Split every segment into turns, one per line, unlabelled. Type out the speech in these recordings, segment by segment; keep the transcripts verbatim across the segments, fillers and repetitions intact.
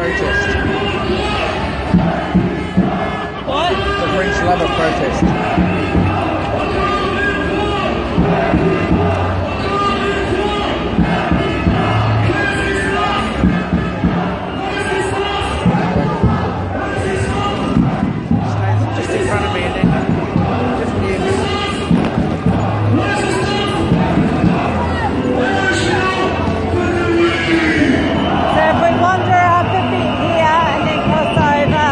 protest.
What?
The French Lover protest. Just in front of me, and then just near me.
So if we wander up a bit here and then cross over.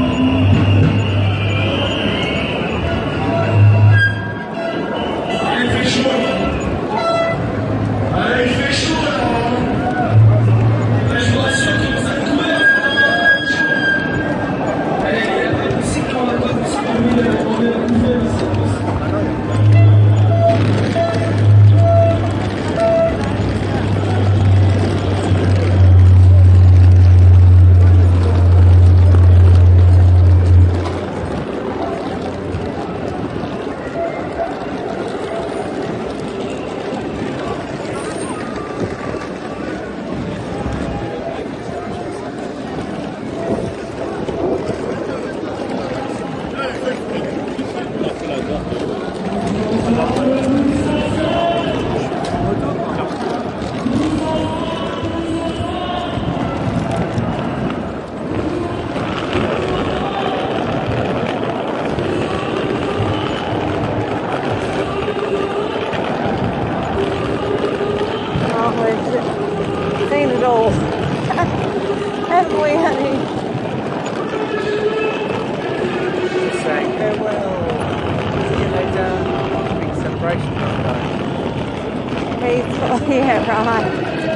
Seen it all, haven't we, honey?
Just saying farewell. See you later. Big celebration.
Peaceful, yeah, right.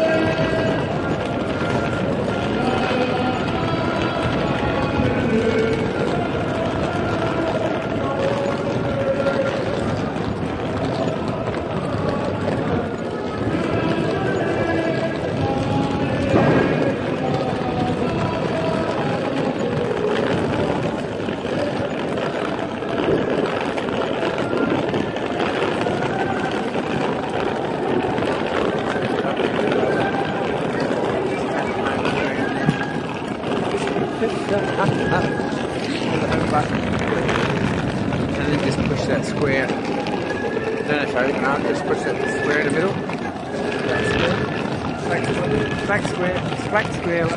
And then just push that square. No, no, sorry, no, just push that square in the middle. That's it. Back square, back square, back square.